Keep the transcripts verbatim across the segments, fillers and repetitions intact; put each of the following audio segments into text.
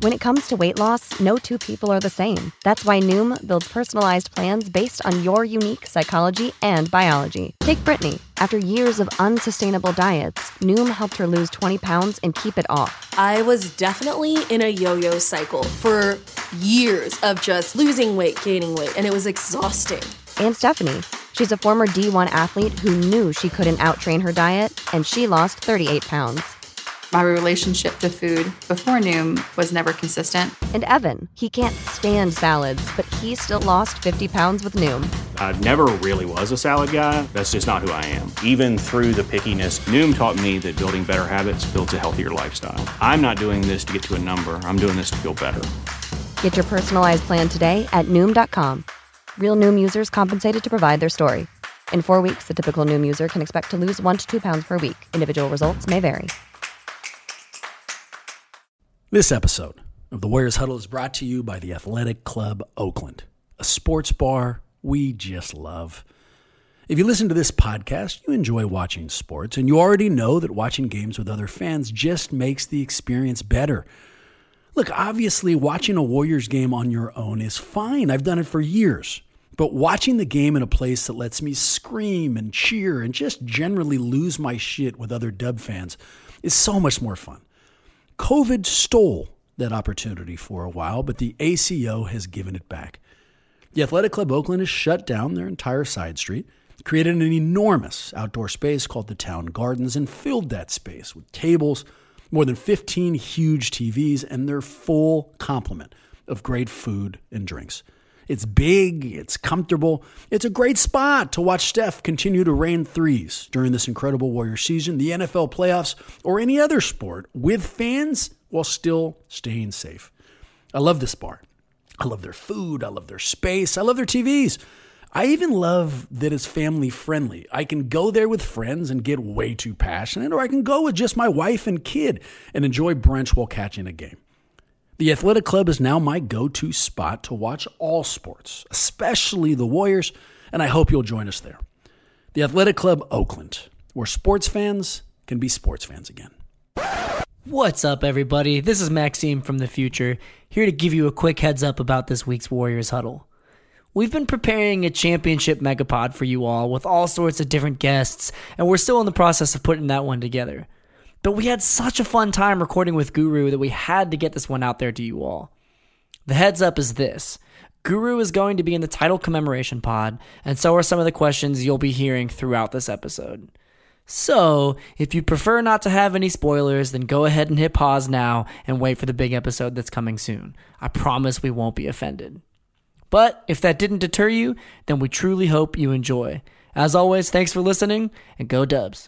When it comes to weight loss, no two people are the same. That's why Noom builds personalized plans based on your unique psychology and biology. Take Brittany. After years of unsustainable diets, Noom helped her lose twenty pounds and keep it off. I was definitely in a yo-yo cycle for years of just losing weight, gaining weight, and it was exhausting. And Stephanie. She's a former D one athlete who knew she couldn't out-train her diet, and she lost thirty-eight pounds. My relationship to food before Noom was never consistent. And Evan, he can't stand salads, but he still lost fifty pounds with Noom. I never really was a salad guy. That's just not who I am. Even through the pickiness, Noom taught me that building better habits builds a healthier lifestyle. I'm not doing this to get to a number. I'm doing this to feel better. Get your personalized plan today at Noom dot com. Real Noom users compensated to provide their story. In four weeks, the typical Noom user can expect to lose one to two pounds per week. Individual results may vary. This episode of the Warriors Huddle is brought to you by the Athletic Club Oakland, a sports bar we just love. If you listen to this podcast, you enjoy watching sports, and you already know that watching games with other fans just makes the experience better. Look, obviously, watching a Warriors game on your own is fine. I've done it for years. But watching the game in a place that lets me scream and cheer and just generally lose my shit with other Dub fans is so much more fun. COVID stole that opportunity for a while, but the A C O has given it back. The Athletic Club Oakland has shut down their entire side street, created an enormous outdoor space called the Town Gardens, and filled that space with tables, more than fifteen huge T Vs, and their full complement of great food and drinks. It's big, it's comfortable, it's a great spot to watch Steph continue to rain threes during this incredible Warrior season, the N F L playoffs, or any other sport with fans while still staying safe. I love this bar. I love their food, I love their space, I love their T Vs. I even love that it's family friendly. I can go there with friends and get way too passionate, or I can go with just my wife and kid and enjoy brunch while catching a game. The Athletic Club is now my go-to spot to watch all sports, especially the Warriors, and I hope you'll join us there. The Athletic Club Oakland, where sports fans can be sports fans again. What's up, everybody? This is Maxime from the future, here to give you a quick heads up about this week's Warriors Huddle. We've been preparing a championship megapod for you all with all sorts of different guests, and we're still in the process of putting that one together. But we had such a fun time recording with Guru that we had to get this one out there to you all. The heads up is this. Guru is going to be in the title commemoration pod, and so are some of the questions you'll be hearing throughout this episode. So, if you prefer not to have any spoilers, then go ahead and hit pause now and wait for the big episode that's coming soon. I promise we won't be offended. But if that didn't deter you, then we truly hope you enjoy. As always, thanks for listening, and go Dubs.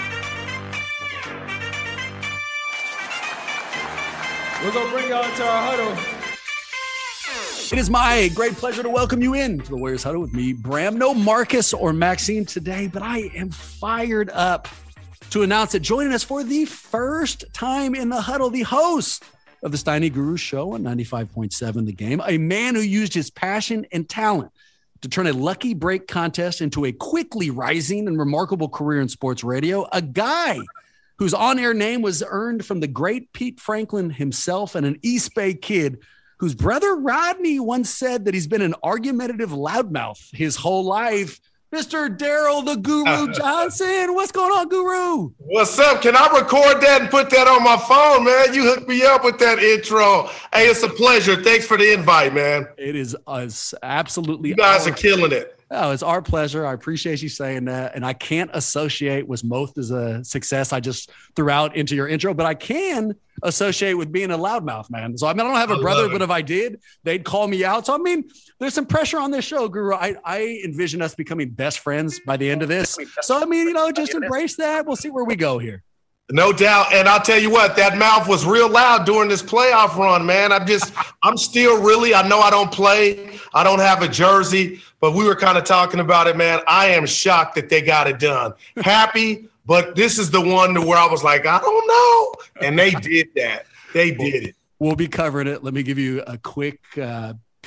We're going to bring y'all into our huddle. It is my great pleasure to welcome you in to the Warriors Huddle with me, Bram. No Marcus or Maxine today, but I am fired up to announce that joining us for the first time in the huddle, the host of the Steiny Guru Show on ninety-five point seven The Game, a man who used his passion and talent to turn a lucky break contest into a quickly rising and remarkable career in sports radio, a guy whose on-air name was earned from the great Pete Franklin himself, and an East Bay kid whose brother Rodney once said that he's been an argumentative loudmouth his whole life. Mister Daryl the Guru Johnson. What's going on, Guru? What's up? Can I record that and put that on my phone, man? You hooked me up with that intro. Hey, it's a pleasure. Thanks for the invite, man. It is us. Absolutely. You guys our- are killing it. Oh, it's our pleasure. I appreciate you saying that. And I can't associate with most as a success I just threw out into your intro, but I can associate with being a loudmouth, man. So, I mean, I don't have a I brother, but if I did, they'd call me out. So, I mean, there's some pressure on this show, Guru. I, I envision us becoming best friends by the end of this. So, I mean, you know, just embrace that. We'll see where we go here. No doubt. And I'll tell you what, that mouth was real loud during this playoff run, man. I'm just, I'm still really, I know I don't play. I don't have a jersey, but we were kind of talking about it, man. I am shocked that they got it done. Happy, but this is the one where I was like, I don't know. And they did that. They did it. We'll be covering it. Let me give you a quick uh,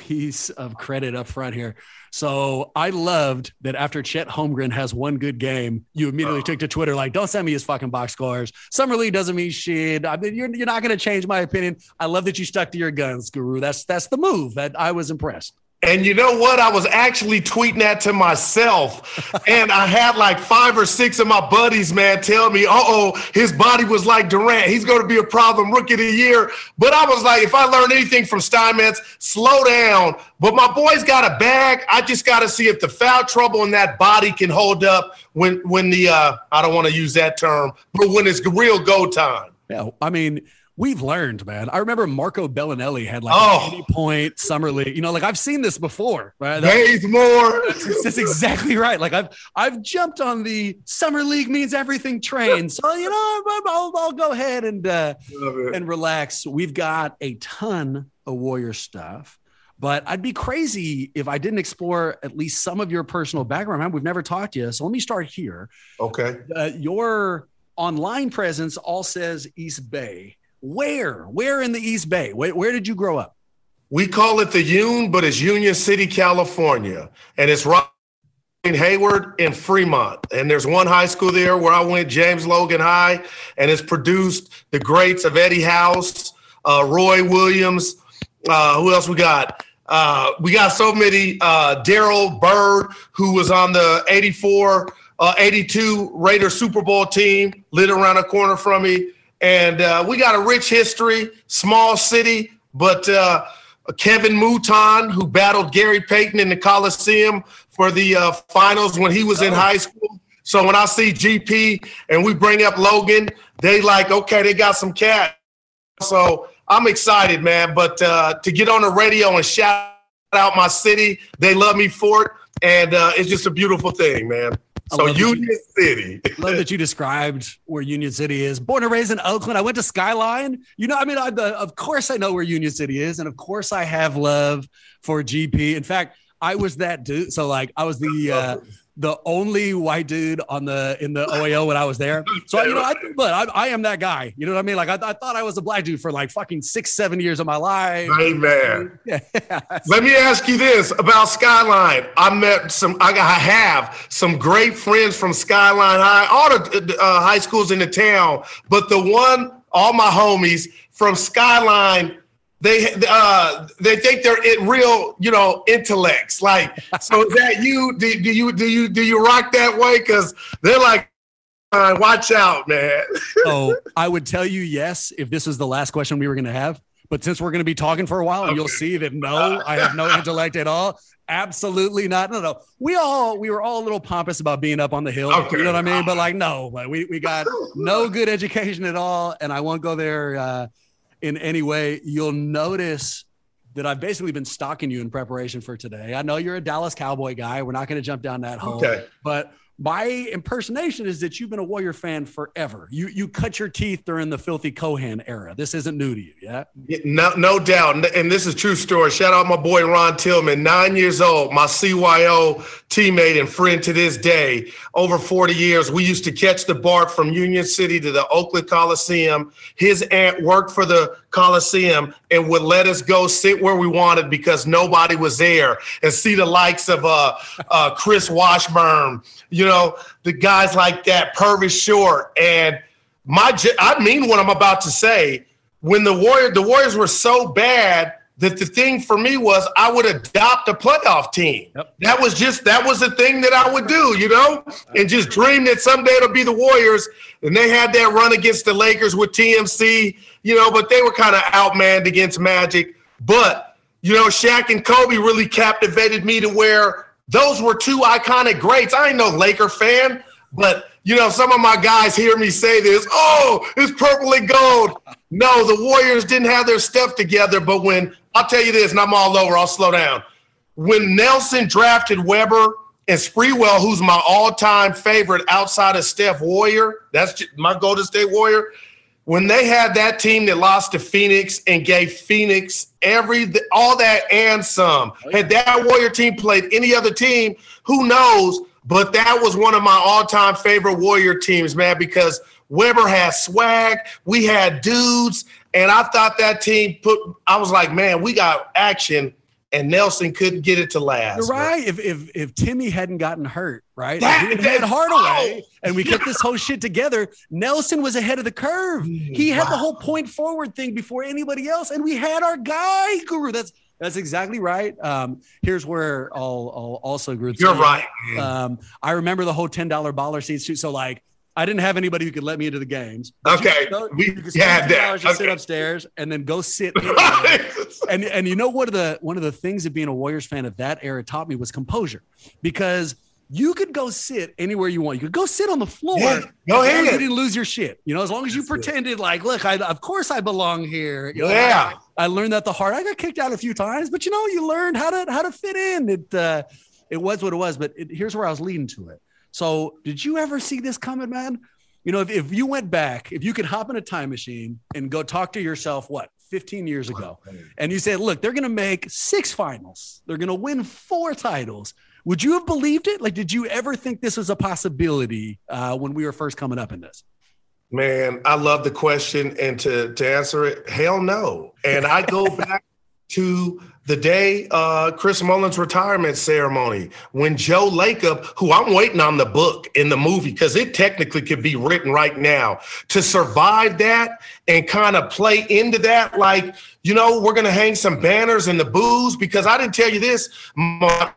piece of credit up front here. So I loved that after Chet Holmgren has one good game, you immediately took to Twitter like, don't send me his fucking box scores. Summer League doesn't mean shit. I mean, you're, you're not going to change my opinion. I love that you stuck to your guns, Guru. That's that's the move. That I was impressed. And you know what? I was actually tweeting that to myself. And I had like five or six of my buddies, man, tell me, uh-oh, his body was like Durant. He's going to be a problem rookie of the year. But I was like, if I learn anything from Steinmetz, slow down. But my boy's got a bag. I just got to see if the foul trouble in that body can hold up when, when the, uh, I don't want to use that term, but when it's real go time. Yeah, I mean – we've learned, man. I remember Marco Bellinelli had like oh. an eighty-point summer league. You know, like I've seen this before. Right? Days more. That's, that's exactly right. Like I've I've jumped on the summer league means everything train. So you know, I'll, I'll go ahead and uh, and relax. We've got a ton of Warrior stuff, but I'd be crazy if I didn't explore at least some of your personal background. Man, we've never talked to you, so let me start here. Okay. Uh, your online presence all says East Bay. Where? Where in the East Bay? Where, where did you grow up? We call it the Union, but it's Union City, California. And it's right in Hayward and Fremont. And there's one high school there where I went, James Logan High, and it's produced the greats of Eddie House, uh, Roy Williams. Uh, who else we got? Uh, we got so many. Uh, Daryl Bird, who was on the eighty-four, uh, eighty-two Raiders Super Bowl team, lived around the corner from me. And uh, we got a rich history, small city, but uh, Kevin Mouton, who battled Gary Payton in the Coliseum for the uh, finals when he was in high school. So when I see G P and we bring up Logan, they like, okay, they got some cat. So I'm excited, man. But uh, to get on the radio and shout out my city, they love me for it. And uh, it's just a beautiful thing, man. So Union you, City. Love that you described where Union City is. Born and raised in Oakland. I went to Skyline. You know, I mean, I, the, of course I know where Union City is. And of course I have love for G P. In fact, I was that dude. So like I was the uh, the only white dude on the in the O A O when I was there. So, you know, I, but I, I am that guy. You know what I mean? Like I, I thought I was a black dude for like fucking six, seven years of my life. Amen. Yeah. Let me ask you this about Skyline. I met some, I have some great friends from Skyline High, all the uh, high schools in the town, but the one, all my homies from Skyline, They uh they think they're it real, you know, intellects. Like, so is that you? Do, do you do you do you rock that way? Because they're like, uh, watch out, man. So I would tell you yes if this was the last question we were going to have. But since we're going to be talking for a while, okay, you'll see that no, I have no intellect at all. Absolutely not. No, no. We all we were all a little pompous about being up on the hill. Okay. You know what I mean? But like, no, like we we got no good education at all, and I won't go there. Uh, in any way. You'll notice that I've basically been stalking you in preparation for today. I know you're a Dallas Cowboy guy. We're not going to jump down that hole. Okay. But my impersonation is that you've been a Warrior fan forever. You you cut your teeth during the Filthy Cohan era. This isn't new to you, yeah? No, no doubt. And this is a true story. Shout out my boy Ron Tillman, nine years old, my C Y O teammate and friend to this day. Over forty years, we used to catch the BART from Union City to the Oakland Coliseum. His aunt worked for the Coliseum and would let us go sit where we wanted because nobody was there, and see the likes of uh, uh, Chris Washburn, you know, the guys like that, Purvis Short. And my, I mean what I'm about to say. When the Warrior, the Warriors were so bad that the thing for me was I would adopt a playoff team. Yep. That was just, that was the thing that I would do, you know, and just dream that someday it'll be the Warriors. And they had that run against the Lakers with T M C, you know, but they were kind of outmanned against Magic. But, you know, Shaq and Kobe really captivated me to where those were two iconic greats. I ain't no Laker fan, but, you know, some of my guys hear me say this, oh, it's purple and gold. No, the Warriors didn't have their stuff together, but when, I'll tell you this, and I'm all over, I'll slow down. When Nelson drafted Weber and Sprewell, who's my all-time favorite outside of Steph Warrior, that's just my Golden State Warrior, when they had that team that lost to Phoenix and gave Phoenix every all that and some, had that Warrior team played any other team, who knows, but that was one of my all-time favorite Warrior teams, man, because Weber had swag, we had dudes, and I thought that team put – I was like, man, we got action. and Nelson couldn't get it to last. You're right. If, if if Timmy hadn't gotten hurt, right? That, if we had Hardaway oh, and we kept this whole shit together, Nelson was ahead of the curve. He had wow. the whole point forward thing before anybody else, and we had our guy, Guru. That's that's exactly right. Um, here's where I'll, I'll also agree. You're right. Um, I remember the whole ten dollar baller seats too. So like, I didn't have anybody who could let me into the games. Okay, you go, we you could had that. Okay. Sit upstairs and then go sit. In and and you know one of the one of the things of being a Warriors fan of that era taught me was composure, because you could go sit anywhere you want. You could go sit on the floor. Yeah, go as ahead. long as you didn't lose your shit. You know, as long as you That's pretended it. like, look, I of course I belong here. You know, yeah. I, I learned that the hard. I got kicked out a few times, but you know, you learned how to how to fit in. It uh, it was what it was. But it, here's where I was leading to it. So, did you ever see this coming, man? You know, if, if you went back, if you could hop in a time machine and go talk to yourself, what, fifteen years ago, and you said, look, they're going to make six finals. They're going to win four titles. Would you have believed it? Like, did you ever think this was a possibility uh, when we were first coming up in this? Man, I love the question. And to, to answer it, hell no. And I go back to the day uh, Chris Mullins' retirement ceremony when Joe Lacob, who I'm waiting on the book in the movie because it technically could be written right now, to survive that and kind of play into that, like, you know, we're going to hang some banners and the booze, because I didn't tell you this, my,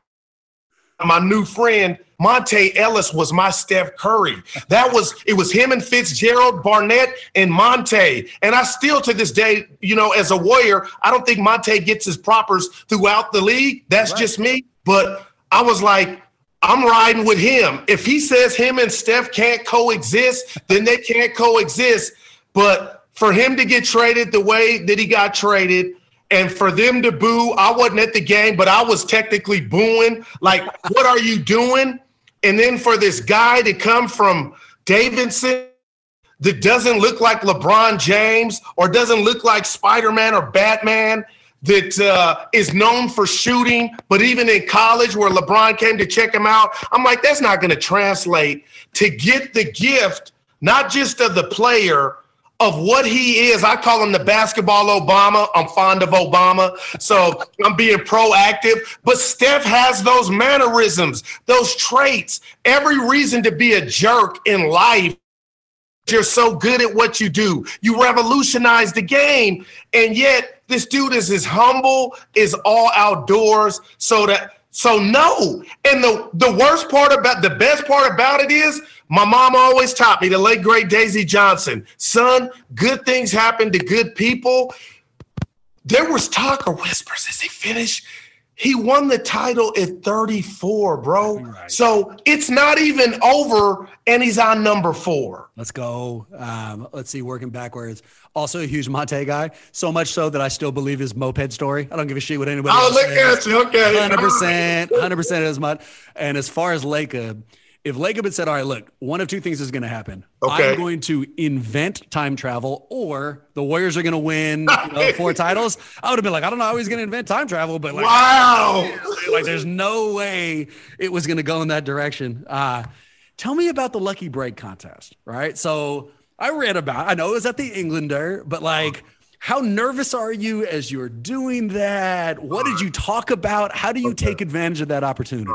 my new friend Monte Ellis was my Steph Curry. That was, it was him and Fitzgerald, Barnett, and Monte. And I still, to this day, you know, as a Warrior, I don't think Monte gets his propers throughout the league. That's right. Just me. But I was like, I'm riding with him. If he says him and Steph can't coexist, then they can't coexist. But for him to get traded the way that he got traded, and for them to boo, I wasn't at the game, but I was technically booing. Like, what are you doing? And then for this guy to come from Davidson that doesn't look like LeBron James or doesn't look like Spider-Man or Batman, that uh, is known for shooting, but even in college where LeBron came to check him out, I'm like, that's not going to translate to get the gift, not just of the player, of what he is. I call him the basketball Obama. I'm fond of Obama, so I'm being proactive. But Steph has those mannerisms, those traits, every reason to be a jerk in life. You're so good at what you do. You revolutionize the game, and yet this dude is as humble, is all outdoors, so that so no. And the, the worst part about, the best part about it is, my mom always taught me, the late, great Daisy Johnson, son, good things happen to good people. There was talk or whispers as they finished. He won the title at thirty-four, bro. Right. So it's not even over, and he's on number four. Let's go. Um, let's see, working backwards. Also a huge Monte guy, so much so that I still believe his moped story. I don't give a shit what anybody else says. Oh, look at you. Okay. one hundred percent, one hundred percent as much. And as far as Lacob, if Lacob had said, all right, look, one of two things is going to happen. Okay. I'm going to invent time travel, or the Warriors are going to win you know, four titles. I would have been like, I don't know how he's going to invent time travel, but like, wow, like there's no way it was going to go in that direction. Uh, tell me about the Lucky Break contest, right? So I read about, I know it was at the Englander, but like, how nervous are you as you're doing that? What did you talk about? How do you okay. take advantage of that opportunity?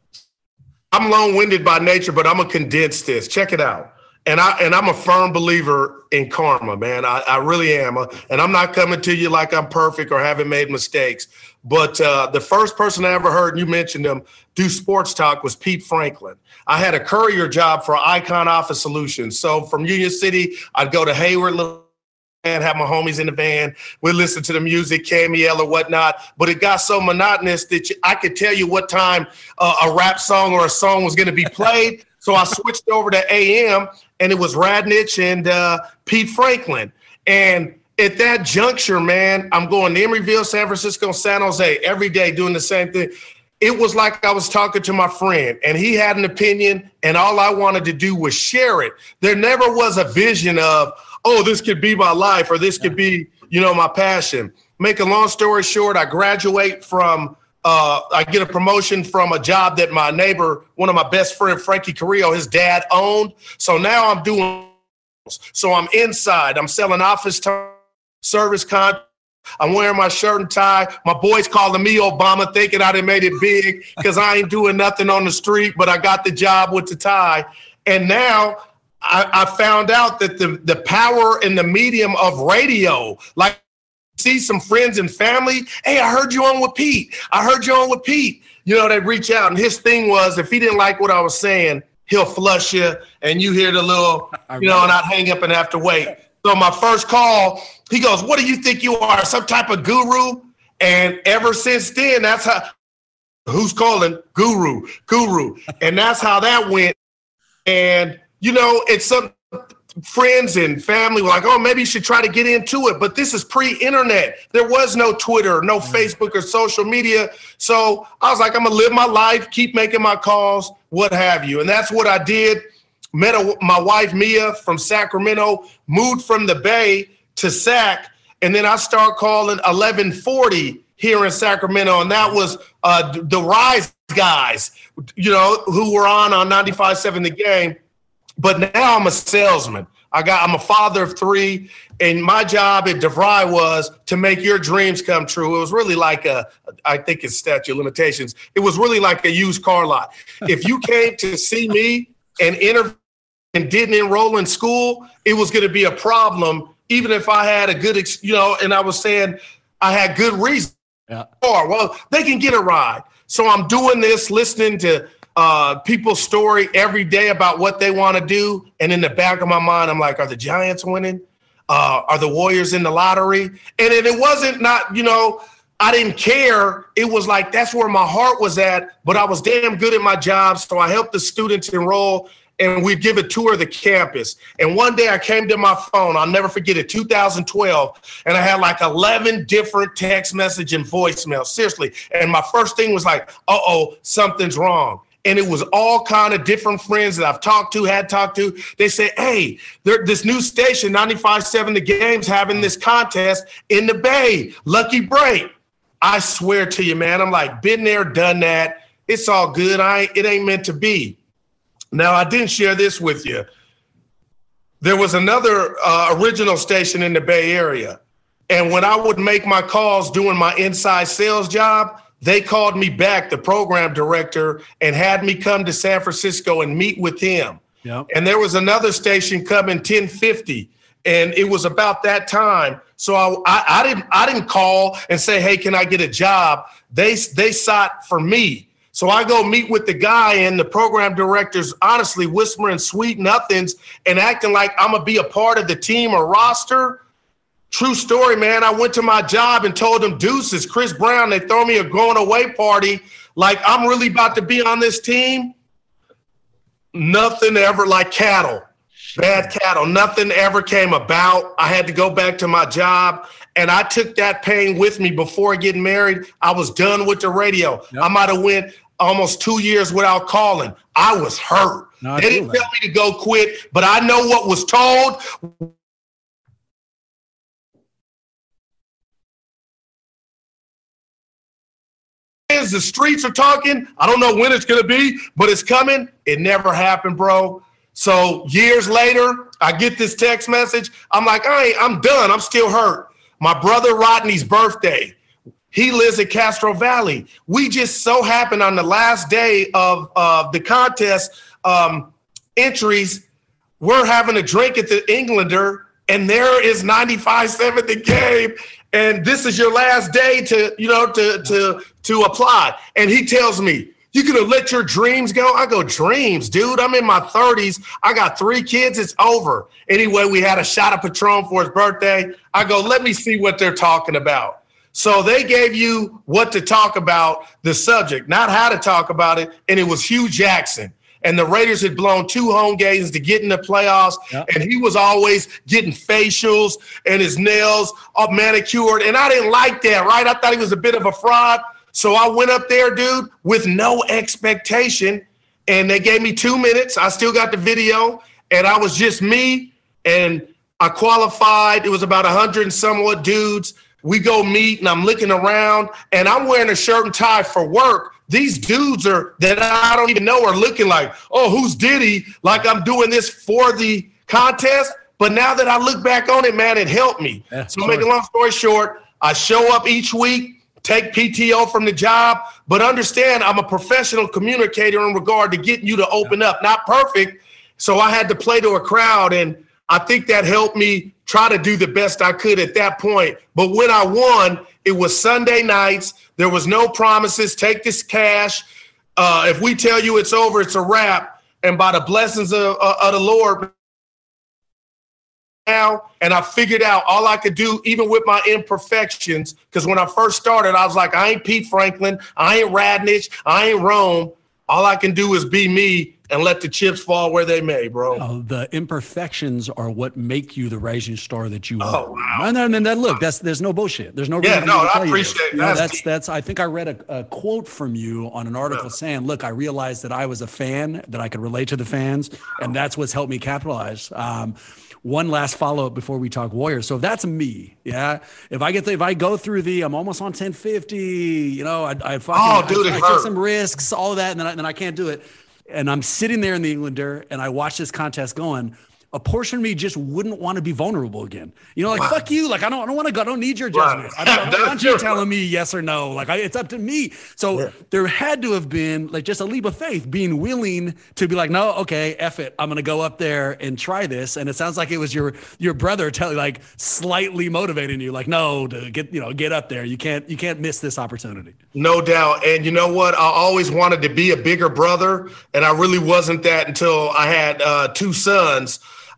I'm long-winded by nature, but I'm gonna condense this. Check it out. And I and I'm a firm believer in karma, man. I, I really am. And I'm not coming to you like I'm perfect or haven't made mistakes. But uh, the first person I ever heard, and you mentioned him, do sports talk was Pete Franklin. I had a courier job for Icon Office Solutions. So from Union City, I'd go to Hayward, and have my homies in the van. We'd listen to the music, K M E L or whatnot. But it got so monotonous that you, I could tell you what time uh, a rap song or a song was going to be played. So I switched over to A M, and it was Radnich and uh, Pete Franklin. And at that juncture, man, I'm going to Emeryville, San Francisco, San Jose every day doing the same thing. It was like I was talking to my friend, and he had an opinion, and all I wanted to do was share it. There never was a vision of, oh, this could be my life or this could be, you know, my passion. Make a long story short, I graduate from, uh, I get a promotion from a job that my neighbor, one of my best friend, Frankie Carrillo, his dad owned. So now I'm doing, so I'm inside. I'm selling office time, service contracts, I'm wearing my shirt and tie. My boys calling me Obama, thinking I done made it big because I ain't doing nothing on the street, but I got the job with the tie. And now I, I found out that the, the power and the medium of radio, like see some friends and family, hey, I heard you on with Pete. I heard you on with Pete. You know, they reach out. And his thing was, if he didn't like what I was saying, he'll flush you and you hear the little, you know, and I'd hang up and have to wait. So my first call, he goes, what do you think you are, some type of guru? And ever since then, that's how, who's calling? Guru, guru. And that's how that went. And, you know, it's some friends and family were like, oh, maybe you should try to get into it. But this is pre-internet. There was no Twitter, no Facebook or social media. So I was like, I'm going to live my life, keep making my calls, what have you. And that's what I did. Met a, my wife, Mia, from Sacramento, moved from the Bay to Sac, and then I started calling eleven forty here in Sacramento, and that was uh, the Rise guys, you know, who were on on ninety-five point seven The Game. But now I'm a salesman. I got, I'm a father of three, and my job at DeVry was to make your dreams come true. It was really like a, I think it's statute of limitations. It was really like a used car lot. If you came to see me and interview and didn't enroll in school, it was going to be a problem, even if I had a good, ex- you know, and I was saying I had good reason. Yeah. Or, well, they can get a ride. So I'm doing this, listening to uh, people's story every day about what they want to do. And in the back of my mind, I'm like, are the Giants winning? Uh, are the Warriors in the lottery? And it, it wasn't not, you know, I didn't care. It was like, that's where my heart was at, but I was damn good at my job. So I helped the students enroll, and we'd give a tour of the campus. And one day I came to my phone, I'll never forget it, two thousand twelve, and I had like eleven different text message and voicemails, seriously. And my first thing was like, uh-oh, something's wrong. And it was all kind of different friends that I've talked to, had talked to. They say, hey, this new station, ninety-five point seven The Game's having this contest in the Bay, Lucky Break. I swear to you, man, I'm like, been there, done that. It's all good. I It ain't meant to be. Now, I didn't share this with you. There was another uh, original station in the Bay Area. And when I would make my calls doing my inside sales job, they called me back, the program director, and had me come to San Francisco and meet with him. Yep. And there was another station coming ten fifty, and it was about that time. So I, I, I didn't I didn't call and say, hey, can I get a job? They, they sought for me. So I go meet with the guy, and the program director's honestly whispering sweet nothings and acting like I'm going to be a part of the team or roster. True story, man. I went to my job and told them, deuces, Chris Brown, they throw me a going away party like I'm really about to be on this team. Nothing ever, like cattle, bad cattle. Nothing ever came about. I had to go back to my job, and I took that pain with me before getting married. I was done with the radio. Yep. I might have went almost two years without calling. I was hurt. No, they didn't tell me to go quit, but I know what was told. The streets are talking. I don't know when it's going to be, but it's coming. It never happened, bro. So years later, I get this text message. I'm like, I ain't, I'm done. I'm still hurt. My brother Rodney's birthday. He lives in Castro Valley. We just so happened on the last day of uh, the contest um, entries, we're having a drink at the Englander, and there is ninety-five point seven The Game, and this is your last day to, you know, to to to apply. And he tells me, you gonna let your dreams go? I go, dreams, dude. I'm in my thirties. I got three kids. It's over. Anyway, we had a shot of Patron for his birthday. I go, let me see what they're talking about. So they gave you what to talk about, the subject, not how to talk about it, and it was Hugh Jackson. And the Raiders had blown two home games to get in the playoffs, yep. And he was always getting facials and his nails all manicured, and I didn't like that, right? I thought he was a bit of a fraud. So I went up there, dude, with no expectation, and they gave me two minutes. I still got the video, and I was just me, and I qualified. It was about a hundred and somewhat dudes. We go meet, and I'm looking around, and I'm wearing a shirt and tie for work. These dudes are that I don't even know are looking like, oh, who's Diddy? Like I'm doing this for the contest. But now that I look back on it, man, it helped me. Yeah, so make a long story short, I show up each week, take P T O from the job, but understand I'm a professional communicator in regard to getting you to open up. Not perfect, so I had to play to a crowd, and I think that helped me try to do the best I could at that point. But when I won, it was Sunday nights. There was no promises. Take this cash. Uh, if we tell you it's over, it's a wrap. And by the blessings of, uh, of the Lord, now, and I figured out all I could do, even with my imperfections, because when I first started, I was like, I ain't Pete Franklin, I ain't Radnich, I ain't Rome. All I can do is be me and let the chips fall where they may, bro. Oh, the imperfections are what make you the rising star that you oh, are. Wow. And then, and then look, that's there's no bullshit. There's no yeah, no. I appreciate that. You know, that's that's. I think I read a, a quote from you on an article yeah. saying, "Look, I realized that I was a fan, that I could relate to the fans, and that's what's helped me capitalize." Um, One last follow up before we talk Warriors. So if that's me, yeah. If I get the, if I go through the, I'm almost on ten fifty. You know, I, I fucking, oh, dude, I, I take some risks, all of that, and then I, then I can't do it. And I'm sitting there in the Englander, and I watch this contest going. A portion of me just wouldn't want to be vulnerable again. You know, like, wow. fuck you. Like, I don't, I don't want to go. I don't need your judgment. Right. I don't, I don't want you telling me yes or no. Like, I, it's up to me. So yeah. there had to have been like just a leap of faith, being willing to be like, no, okay, F it. I'm going to go up there and try this. And it sounds like it was your, your brother telling, like, slightly motivating you, like, no, to get, you know, get up there. You can't, you can't miss this opportunity. No doubt. And you know what? I always wanted to be a bigger brother. And I really wasn't that until I had uh, two sons.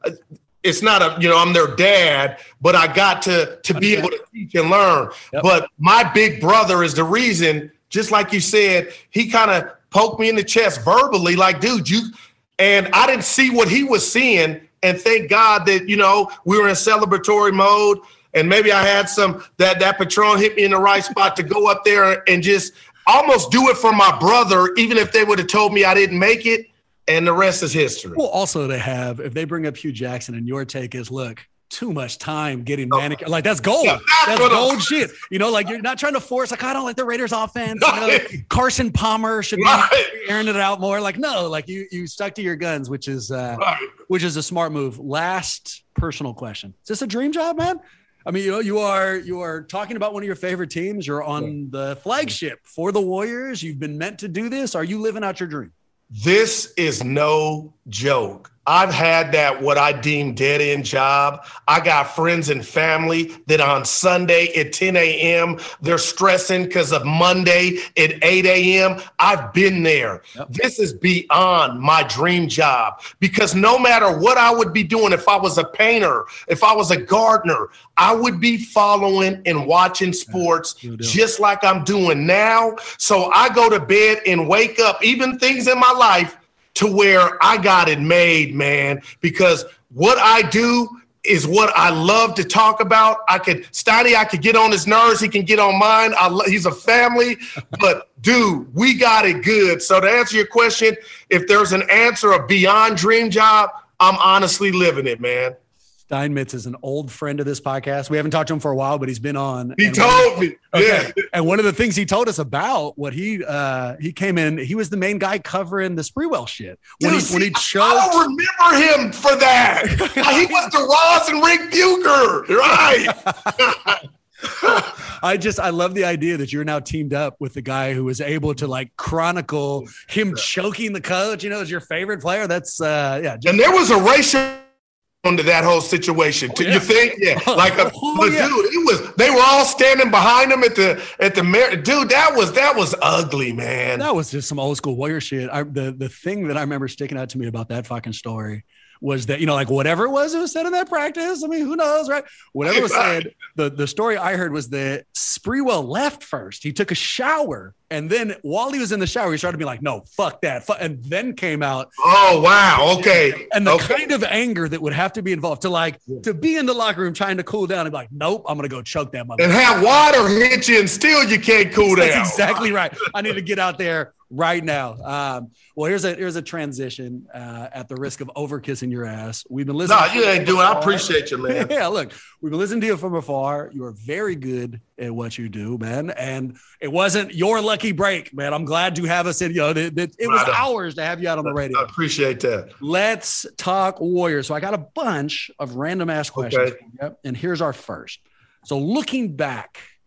It's not a, you know, I'm their dad, but I got to to be able to teach and learn. Yep. But my big brother is the reason, just like you said, he kind of poked me in the chest verbally, like, dude, you, and I didn't see what he was seeing. And thank God that, you know, we were in celebratory mode, and maybe I had some, that, that Patron hit me in the right spot to go up there and just almost do it for my brother, even if they would have told me I didn't make it. And the rest is history. Well, also to have, if they bring up Hugh Jackson and your take is, look, too much time getting manicure. Like, that's gold. Yeah, that's that's gold shit. You know, like, you're not trying to force, like, I don't like the Raiders offense. You know, Carson Palmer should be right. airing it out more. Like, no, like you you stuck to your guns, which is uh, right. which is a smart move. Last personal question. Is this a dream job, man? I mean, you know, you are you are talking about one of your favorite teams. You're on yeah. the flagship for the Warriors. You've been meant to do this. Are you living out your dream? This is no joke. I've had that, what I deem dead end job. I got friends and family that on Sunday at ten a.m., they're stressing because of Monday at eight a.m. I've been there. Yep. This is beyond my dream job, because no matter what I would be doing, if I was a painter, if I was a gardener, I would be following and watching sports just like I'm doing now. So I go to bed and wake up, even things in my life, to where I got it made, man, because what I do is what I love to talk about. I could, Steiny, I could get on his nerves. He can get on mine. I lo- he's a family, but dude, we got it good. So to answer your question, if there's an answer, a beyond dream job, I'm honestly living it, man. Steinmetz is an old friend of this podcast. We haven't talked to him for a while, but he's been on. He told me. Okay. Yeah. And one of the things he told us about what he uh, he came in, he was the main guy covering the Sprewell shit. When Dude, he, see, when he chose, I don't remember him for that. He was the Ross and Rick Bucher, right? I just, I love the idea that you're now teamed up with the guy who was able to, like, chronicle him choking the coach, you know, as your favorite player. That's, uh, yeah. Just- and there was a racial into that whole situation. Oh, yeah. You think? Yeah. Like, a, oh, but yeah. dude, it was, they were all standing behind him at the, at the, mar- dude, that was, that was ugly, man. That was just some old school Warrior shit. I, the, the thing that I remember sticking out to me about that fucking story was that, you know, like, whatever it was, it was said in that practice. I mean, who knows, right? Whatever was said, the, the story I heard was that Sprewell left first. He took a shower, and then while he was in the shower, he started being like, no, fuck that. Fuck, and then came out. Oh, wow. Okay. And the okay. kind of anger that would have to be involved to, like, yeah. to be in the locker room trying to cool down and be like, nope, I'm going to go choke that motherfucker. And have water hit you and still you can't cool That's down. That's exactly right. I need to get out there right now. Um, well, here's a here's a transition uh, at the risk of over kissing your ass. We've been listening. No, you ain't doing. I appreciate you, man. Yeah, look, we've been listening to you from afar. You are very good at what you do, man. And it wasn't your lucky break, man. I'm glad to have us in. You know, that it, it was ours to have you out on the radio. I appreciate that. Let's talk Warriors. So I got a bunch of random ass questions. Okay. Yep. And here's our first. So looking back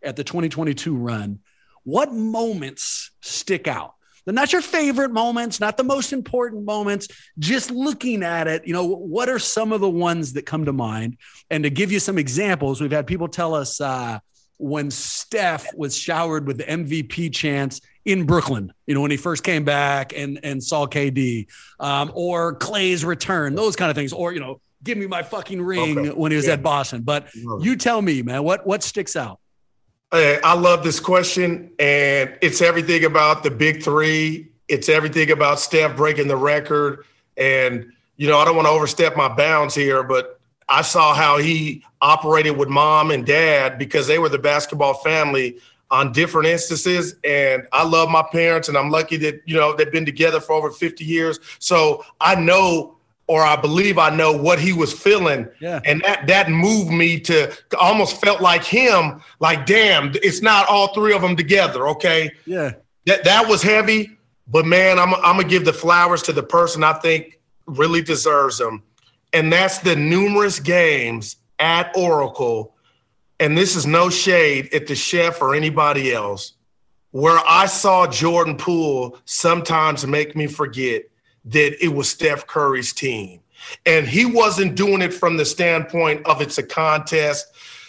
at the twenty twenty-two run, what moments stick out? They're not your favorite moments, not the most important moments, just looking at it, you know, what are some of the ones that come to mind? And to give you some examples, we've had people tell us uh, when Steph was showered with the M V P chants in Brooklyn, you know, when he first came back and, and saw K D, um, or Clay's return, those kind of things, or, you know, give me my fucking ring okay. when he was yeah. at Boston. But you tell me, man, what, what sticks out? Hey, I love this question, and it's everything about the big three. It's everything about Steph breaking the record. And, you know, I don't want to overstep my bounds here, but I saw how he operated with mom and dad because they were the basketball family on different instances. And I love my parents, and I'm lucky that, you know, they've been together for over fifty years. So I know, or I believe I know what he was feeling. Yeah. And that that moved me to almost felt like him, like, damn, it's not all three of them together, okay? Yeah. That that was heavy, but, man, I'm, I'm going to give the flowers to the person I think really deserves them. And that's the numerous games at Oracle, and this is no shade at the chef or anybody else, where I saw Jordan Poole sometimes make me forget that it was Steph Curry's team. And he wasn't doing it from the standpoint of it's a contest.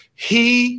He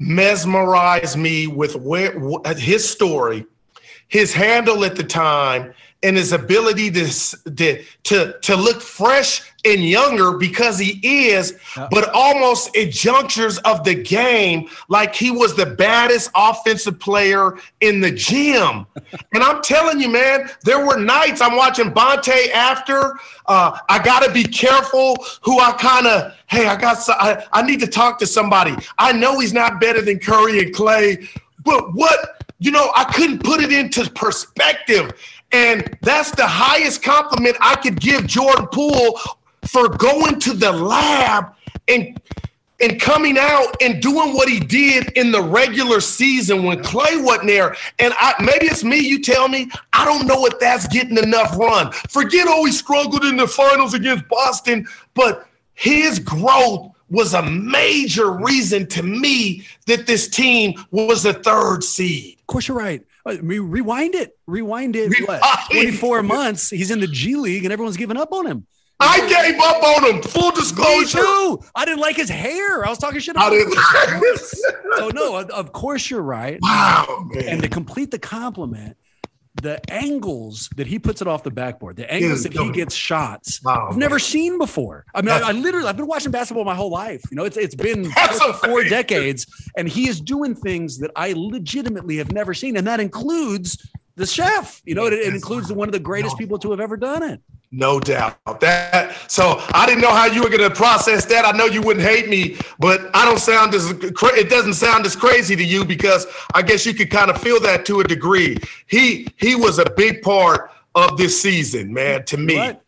mesmerized me with where, his story, his handle at the time, and his ability to, to, to, to look fresh and younger because he is, yeah. but almost at junctures of the game like he was the baddest offensive player in the gym. And I'm telling you, man, there were nights I'm watching Bonte after. Uh, I got to be careful who I kind of, hey, I got, I, I need to talk to somebody. I know he's not better than Curry and Clay, but what, you know, I couldn't put it into perspective. And that's the highest compliment I could give Jordan Poole for going to the lab and and coming out and doing what he did in the regular season when Clay wasn't there. And I, maybe it's me, you tell me, I don't know if that's getting enough run. Forget, oh, he struggled in the finals against Boston, but his growth was a major reason to me that this team was the third seed. Of course, you're right. We rewind it. Rewind it. Rewind. What? twenty-four months. He's in the G League, and everyone's giving up on him. I gave up on him. Full disclosure. Me too. I didn't like his hair. I was talking shit about I didn't him. So, no, of course you're right. Wow, man. And to complete the compliment, the angles that he puts it off the backboard, the angles Dude, that he gets shots, wow, I've never man. seen before. I mean, I, I literally, I've been watching basketball my whole life. You know, it's it's been four decades, and he is doing things that I legitimately have never seen, and that includes the chef. You know, it, it includes one of the greatest no. people to have ever done it. No doubt. That so I didn't know how you were going to process that. I know you wouldn't hate me, but I don't sound as it doesn't sound as crazy to you because I guess you could kind of feel that to a degree. He he was a big part of this season, man. To me. What?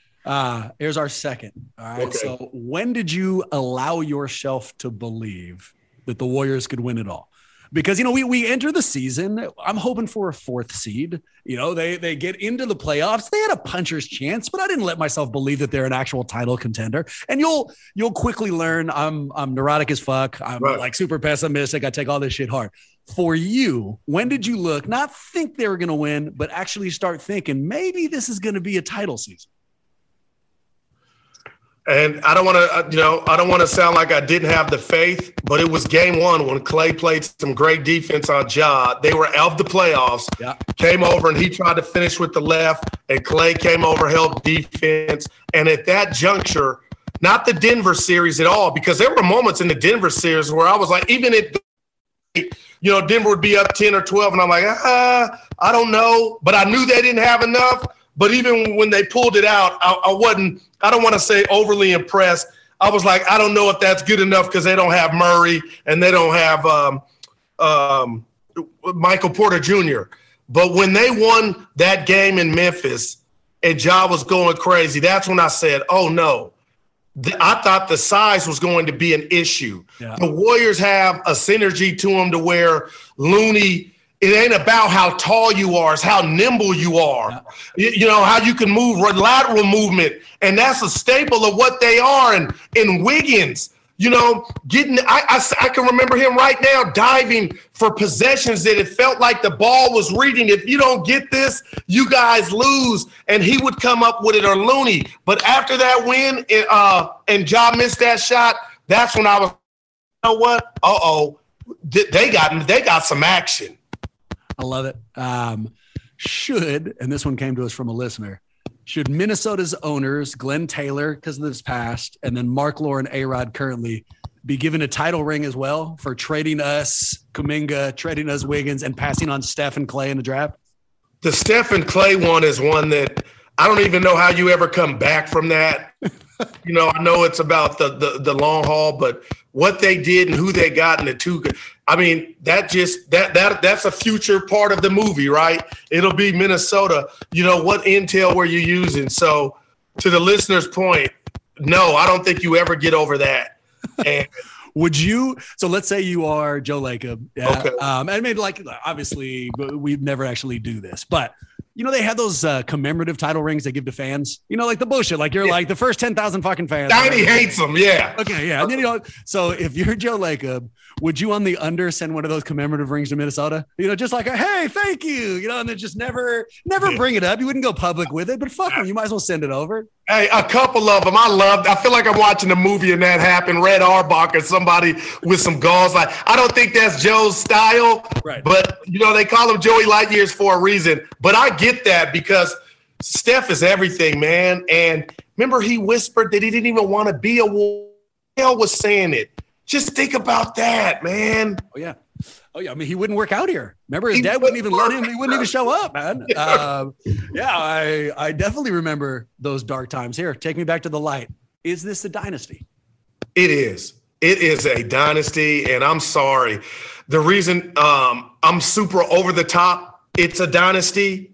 Uh, here's our second. All right. Okay. So when did you allow yourself to believe that the Warriors could win it all? Because, you know, we we enter the season, I'm hoping for a fourth seed. You know, they they get into the playoffs. They had a puncher's chance, but I didn't let myself believe that they're an actual title contender. And you'll you'll quickly learn I'm I'm neurotic as fuck. I'm right. like super pessimistic. I take all this shit hard. For you, when did you look, not think they were going to win, but actually start thinking maybe this is going to be a title season? And I don't want to, you know, I don't want to sound like I didn't have the faith, but it was game one when Clay played some great defense on Ja. They were out of the playoffs, yeah. came over, and he tried to finish with the left, and Clay came over, held defense. And at that juncture, not the Denver series at all, because there were moments in the Denver series where I was like, even at, you know, Denver would be up ten or twelve, and I'm like, ah, I don't know. But I knew they didn't have enough. But even when they pulled it out, I, I wasn't, I don't want to say overly impressed. I was like, I don't know if that's good enough because they don't have Murray and they don't have um, um, Michael Porter Junior But when they won that game in Memphis and Ja was going crazy, that's when I said, oh, no. I thought the size was going to be an issue. Yeah. The Warriors have a synergy to them to where Looney – it ain't about how tall you are. It's how nimble you are. Yeah. You, you know, how you can move lateral movement. And that's a staple of what they are. And, and Wiggins, you know, getting I, I, I can remember him right now diving for possessions that it felt like the ball was reading. If you don't get this, you guys lose. And he would come up with it, or Looney. But after that win, uh, and Ja missed that shot, that's when I was, you know what? Uh-oh, they got they got some action. I love it. Um, should, and this one came to us from a listener, should Minnesota's owners, Glenn Taylor, because of this past, and then Mark Lore and A-Rod currently, be given a title ring as well for trading us Kuminga, trading us Wiggins, and passing on Steph and Clay in the draft? The Steph and Clay one is one that I don't even know how you ever come back from that. You know, I know it's about the, the the long haul, but what they did and who they got and the two, I mean, that just that that that's a future part of the movie, right? It'll be Minnesota. You know, what intel were you using? So to the listener's point, no, I don't think you ever get over that. And would you? So let's say you are Joe Lacob. Yeah, okay. Um, I mean, like, obviously, we'd never actually do this, but you know, they have those uh, commemorative title rings they give to fans. You know, like the bullshit. Like you're yeah. like the first ten thousand fucking fans. Donnie hates them. Yeah. Okay. Yeah. And then, you know, so if you're Joe Lacob, would you on the under send one of those commemorative rings to Minnesota? You know, just like a, hey, thank you. You know, and then just never, never yeah. bring it up. You wouldn't go public with it, but fuck them. You might as well send it over. Hey, a couple of them I loved. I feel like I'm watching a movie and that happened. Red Auerbach or somebody with some gauze. Like, I don't think that's Joe's style, right? But you know, they call him Joey Lightyears for a reason. But I get that because Steph is everything, man. And remember, he whispered that he didn't even want to be a warrior. Hell was saying it. Just think about that, man. Oh yeah. Oh yeah, I mean, he wouldn't work out here. Remember, his he dad wouldn't even let him. He wouldn't even show up, man. Uh, yeah, I I definitely remember those dark times. Here, take me back to the light. Is this a dynasty? It is. It is a dynasty, and I'm sorry. The reason um, I'm super over the top, it's a dynasty.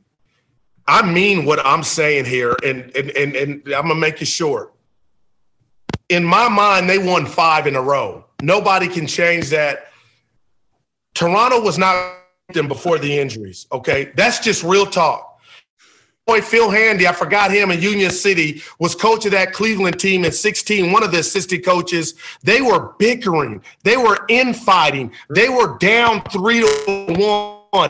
I mean what I'm saying here, and and and, and I'm gonna make it short. In my mind, they won five in a row. Nobody can change that. Toronto was not them before the injuries, okay? That's just real talk. Boy, Phil Handy, I forgot him in Union City, was coach of that Cleveland team in sixteen, one of the assistant coaches. They were bickering. They were infighting. They were down three to one.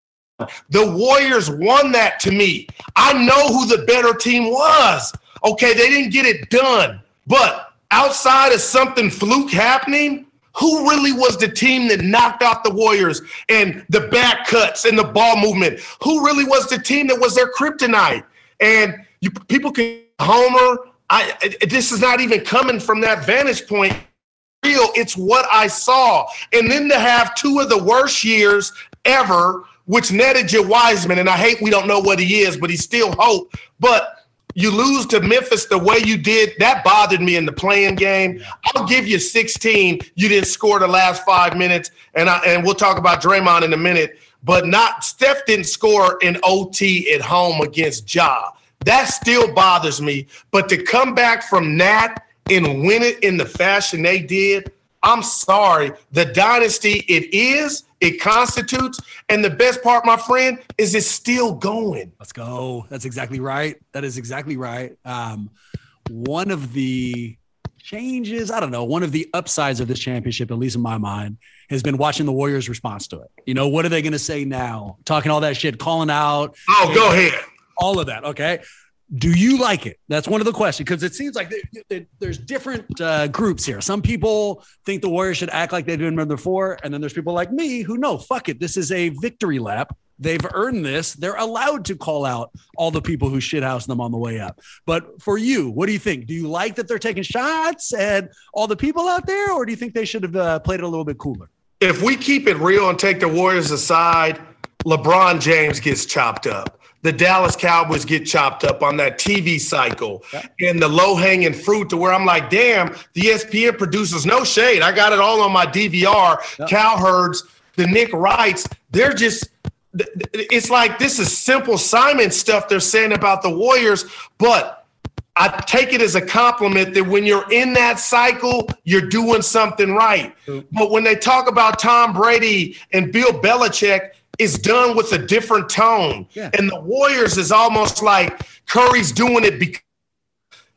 The Warriors won that to me. I know who the better team was. Okay, they didn't get it done. But outside of something fluke happening, who really was the team that knocked out the Warriors and the back cuts and the ball movement? Who really was the team that was their kryptonite? And you, people can homer. I, this is not even coming from that vantage point. Real, it's what I saw. And then to have two of the worst years ever, which netted you Wiseman, and I hate we don't know what he is, but he's still hope. But you lose to Memphis the way you did, that bothered me in the playing game. I'll give you sixteen. You didn't score the last five minutes, and I, and we'll talk about Draymond in a minute. But not Steph didn't score in O T at home against Ja. That still bothers me. But to come back from that and win it in the fashion they did, I'm sorry. The dynasty it is, it constitutes, and the best part, my friend, is it's still going. Let's go. That's exactly right. That is exactly right. Um, one of the changes, I don't know, one of the upsides of this championship, at least in my mind, has been watching the Warriors' response to it. You know, what are they going to say now? Talking all that shit, calling out. Oh, go ahead. All of that, okay? Do you like it? That's one of the questions, because it seems like they, they, there's different uh, groups here. Some people think the Warriors should act like they did before, and then there's people like me who know, fuck it, this is a victory lap. They've earned this. They're allowed to call out all the people who shithouse them on the way up. But for you, what do you think? Do you like that they're taking shots at all the people out there, or do you think they should have uh, played it a little bit cooler? If we keep it real and take the Warriors aside, LeBron James gets chopped up. The Dallas Cowboys get chopped up on that T V cycle yeah. and the low-hanging fruit to where I'm like, damn, the E S P N producers, no shade. I got it all on my D V R. Yeah. Cowherds, the Nick Wrights, they're just – it's like this is Simple Simon stuff they're saying about the Warriors, but I take it as a compliment that when you're in that cycle, you're doing something right. Mm-hmm. But when they talk about Tom Brady and Bill Belichick, it's done with a different tone. Yeah. And the Warriors is almost like Curry's doing it because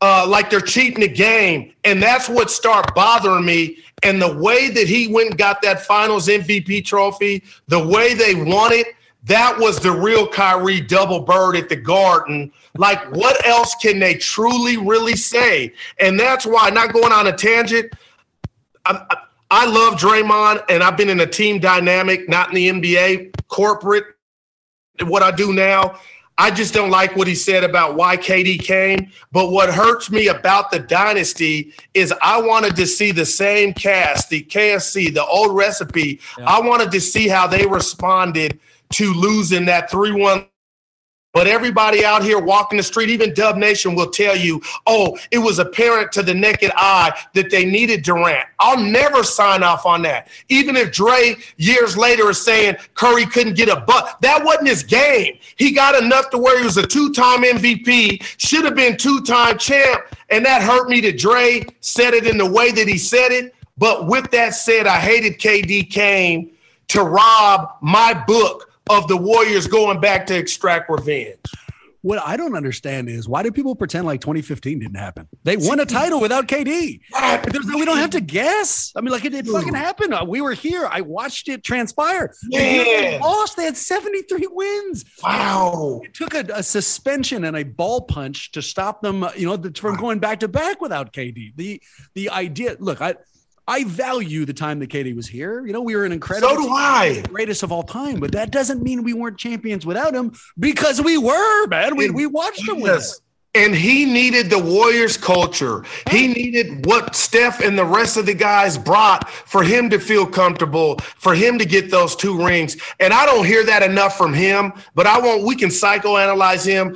uh, like they're cheating the game. And that's what started bothering me. And the way that he went and got that finals M V P trophy, the way they won it, that was the real Kyrie double bird at the Garden. Like, what else can they truly, really say? And that's why, not going on a tangent, I, I, I love Draymond, and I've been in a team dynamic, not in the N B A, corporate, what I do now. I just don't like what he said about why K D came. But what hurts me about the dynasty is I wanted to see the same cast, the K F C, the old recipe. Yeah. I wanted to see how they responded to losing that three one. But everybody out here walking the street, even Dub Nation will tell you, oh, it was apparent to the naked eye that they needed Durant. I'll never sign off on that. Even if Dre years later is saying Curry couldn't get a butt, that wasn't his game. He got enough to where he was a two-time M V P, should have been two-time champ, and that hurt me that Dre said it in the way that he said it. But with that said, I hated K D came to rob my book of the Warriors going back to extract revenge. What I don't understand is, why do people pretend like twenty fifteen didn't happen? They won a title without K D. There's no, we don't have to guess. I mean, like, it, it fucking happened. We were here. I watched it transpire. They lost. They had seventy-three wins. Wow. It took a, a suspension and a ball punch to stop them, you know, from going back to back without K D. The the idea, look, I I value the time that K D was here. You know, we were an incredible, so do I. greatest of all time, but that doesn't mean we weren't champions without him, because we were, man. We, we watched him win. And he needed the Warriors culture. He needed what Steph and the rest of the guys brought for him to feel comfortable, for him to get those two rings. And I don't hear that enough from him, but I won't, we can psychoanalyze him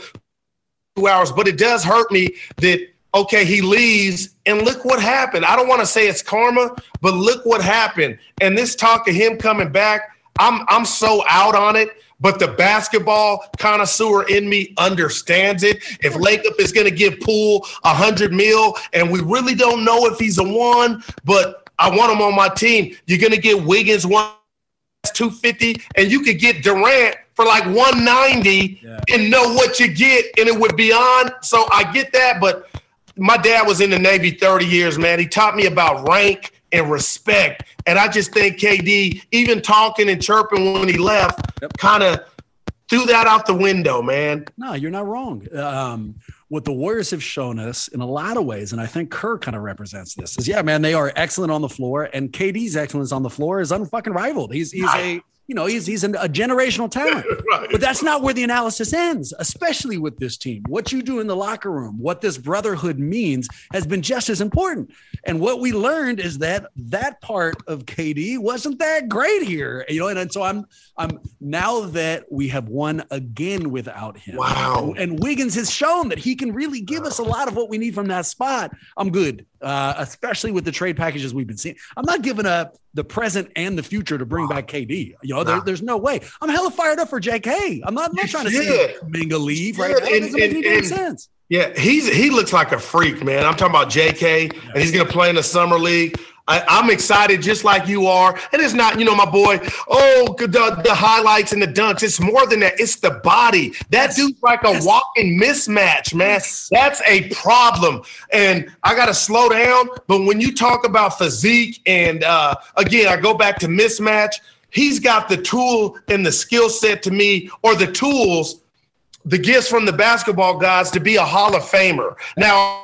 two hours, but it does hurt me that, okay, he leaves, and look what happened. I don't want to say it's karma, but look what happened. And this talk of him coming back, I'm I'm so out on it, but the basketball connoisseur in me understands it. If Lacob is going to give Poole a hundred mil, and we really don't know if he's a one, but I want him on my team, you're going to get Wiggins one two fifty, and you could get Durant for like one ninety, yeah, and know what you get, and it would be on. So I get that, but my dad was in the Navy thirty years, man. He taught me about rank and respect. And I just think K D, even talking and chirping when he left, yep, kind of threw that out the window, man. No, you're not wrong. Um, what the Warriors have shown us in a lot of ways, and I think Kerr kind of represents this, is, yeah, man, they are excellent on the floor, and K D's excellence on the floor is unfucking rivaled. He's he's a You know, he's he's an, a generational talent, right, but that's not where the analysis ends, especially with this team. What you do in the locker room, what this brotherhood means, has been just as important. And what we learned is that that part of K D wasn't that great here, you know. And, and so I'm I'm now that we have won again without him. Wow. And Wiggins has shown that he can really give us a lot of what we need from that spot. I'm good, uh, especially with the trade packages we've been seeing. I'm not giving up the present and the future to bring back K D. You know, there, there's no way. I'm hella fired up for J K. I'm not, I'm not trying to see Kuminga leave right now. It doesn't make any damn sense. Yeah, he's he looks like a freak, man. I'm talking about J K, yeah, and he's going to play in the summer league. I, I'm excited just like you are. And it's not, you know, my boy, oh, the, the highlights and the dunks. It's more than that. It's the body. That yes. dude's like a yes. walking mismatch, man. Yes. That's a problem. And I got to slow down. But when you talk about physique and, uh, again, I go back to mismatch, he's got the tool and the skill set to me, or the tools, the gifts from the basketball gods to be a Hall of Famer. Now,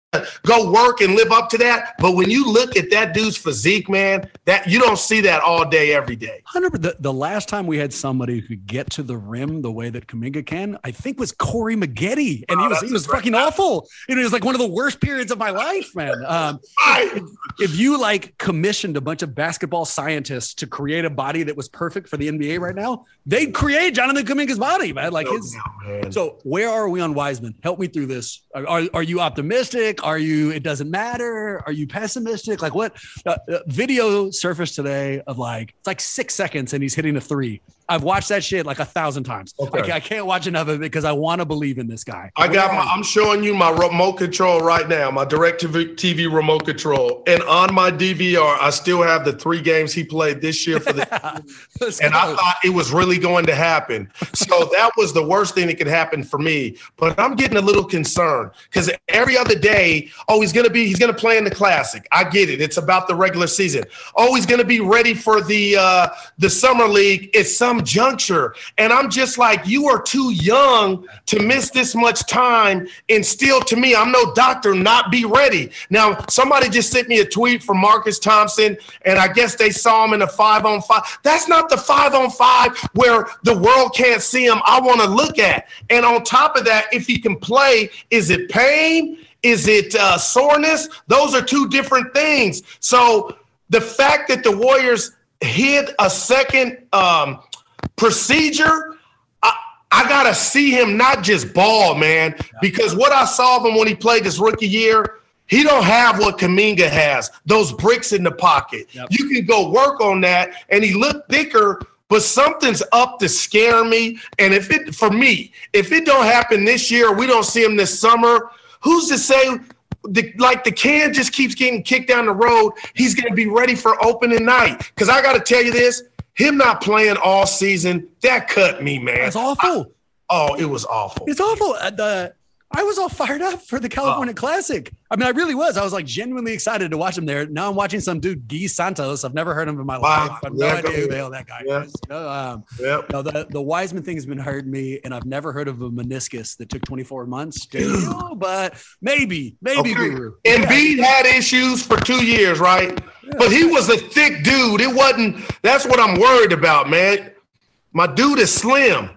go work and live up to that. But when you look at that dude's physique, man, that you don't see that all day, every day. one hundred percent. The, the last time we had somebody who could get to the rim the way that Kuminga can, I think was Corey Maggette. And oh, he was he was fucking awful. It was like one of the worst periods of my life, man. Um, if, if you like commissioned a bunch of basketball scientists to create a body that was perfect for the N B A right now, they'd create Jonathan Kuminga's body, man. Like his. Oh, man. So where are we on Wiseman? Help me through this. Are, are, are you optimistic? Are you, it doesn't matter? Are you pessimistic? Like what uh, uh, video surfaced today of like, it's like six seconds and he's hitting a three. I've watched that shit like a thousand times. Okay. I, I can't watch enough of it because I want to believe in this guy. I got my, I'm showing you my remote control right now, my DirecTV remote control. And on my D V R, I still have the three games he played this year for the and go. I thought it was really going to happen. So that was the worst thing that could happen for me. But I'm getting a little concerned because every other day, oh, he's gonna be he's gonna play in the Classic. I get it. It's about the regular season. Oh, he's gonna be ready for the uh, the summer league. It's some juncture, and I'm just like, you are too young to miss this much time and still, to me, I'm no doctor, not be ready. Now, somebody just sent me a tweet from Marcus Thompson, and I guess they saw him in a five on five. That's not the five on five where the world can't see him. I want to look at. And on top of that, if he can play, is it pain? Is it uh, soreness? Those are two different things. So the fact that the Warriors hit a second um, procedure, I, I got to see him not just ball, man, because what I saw of him when he played this rookie year, he don't have what Kuminga has, those bricks in the pocket. Yep. You can go work on that, and he looked thicker, but something's up to scare me. And if it, for me, if it don't happen this year, we don't see him this summer, who's to say the, like the can just keeps getting kicked down the road, he's going to be ready for opening night? Because I got to tell you this, him not playing all season, that cut me, man. That's awful. I, oh, it was awful. It's awful. Uh, the I was all fired up for the California oh. Classic. I mean, I really was. I was like genuinely excited to watch him there. Now I'm watching some dude, Guy Santos. I've never heard of him in my wow. life. I have no yeah, idea who the hell that guy yeah. is. You know, um, yep. no, the, the Wiseman thing has been hurting me, and I've never heard of a meniscus that took twenty-four months. Know, but maybe, maybe. Okay. Guru. Embiid yeah. had issues for two years, right? Yeah. But he was a thick dude. It wasn't – that's what I'm worried about, man. My dude is slim.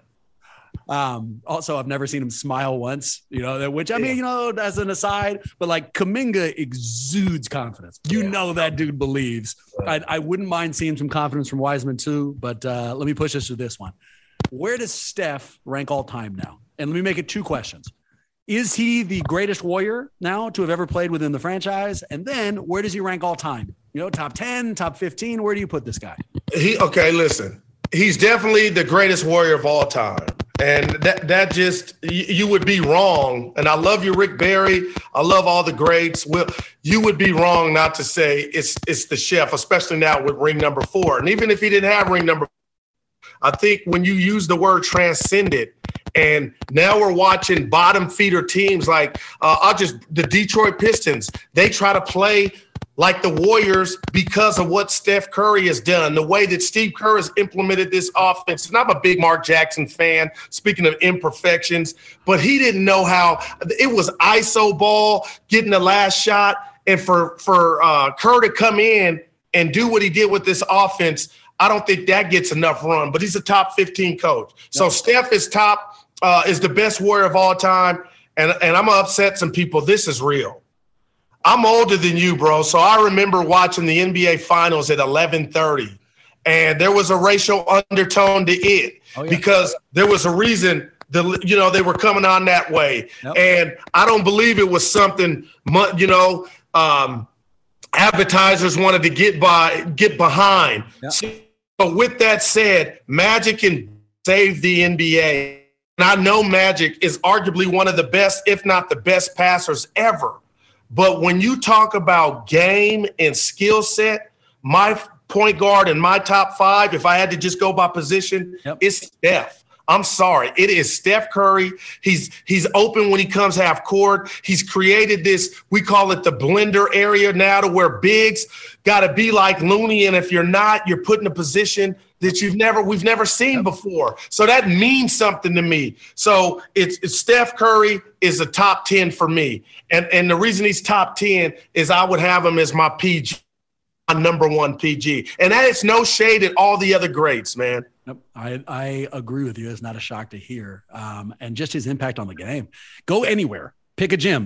Um, also, I've never seen him smile once, you know, which I mean, you know, as an aside, but like Kuminga exudes confidence. You yeah. know, that dude believes. I, I wouldn't mind seeing some confidence from Wiseman too, but uh, let me push us to this one. Where does Steph rank all time now? And let me make it two questions. Is he the greatest Warrior now to have ever played within the franchise? And then where does he rank all time? You know, top ten, top fifteen, where do you put this guy? He, okay, listen, he's definitely the greatest Warrior of all time. And that that just, you would be wrong. And I love you, Rick Barry. I love all the greats. Well, you would be wrong not to say it's it's the chef, especially now with ring number four. And even if he didn't have ring number four, I think when you use the word transcendent, and now we're watching bottom feeder teams like uh, I'll just the Detroit Pistons, they try to play like the Warriors because of what Steph Curry has done, the way that Steve Kerr has implemented this offense. And I'm a big Mark Jackson fan, speaking of imperfections, but he didn't know how it was I S O ball, getting the last shot, and for, for uh, Kerr to come in and do what he did with this offense, I don't think that gets enough run, but he's a top fifteen coach. So yep. Steph is top, uh, is the best Warrior of all time, and, and I'm going to upset some people. This is real. I'm older than you, bro, so I remember watching the N B A Finals at eleven thirty, and there was a racial undertone to it oh, yeah. because there was a reason the you know they were coming on that way, yep. and I don't believe it was something you know um, advertisers wanted to get by get behind. Yep. So, but with that said, Magic can save the N B A, and I know Magic is arguably one of the best, if not the best, passers ever. But when you talk about game and skill set, my point guard in my top five, if I had to just go by position, yep. it's Steph. I'm sorry. It is Steph Curry. He's he's open when he comes half court. He's created this, we call it the blender area now, to where bigs got to be like Looney. And if you're not, you're put in a position that you've never, we've never seen before. So that means something to me. So it's, it's Steph Curry is a top ten for me. And, and the reason he's top ten is I would have him as my P G, my number one P G. And that is no shade at all the other greats, man. Nope. I, I agree with you. It's not a shock to hear. Um, and just his impact on the game. Go anywhere. Pick a gym.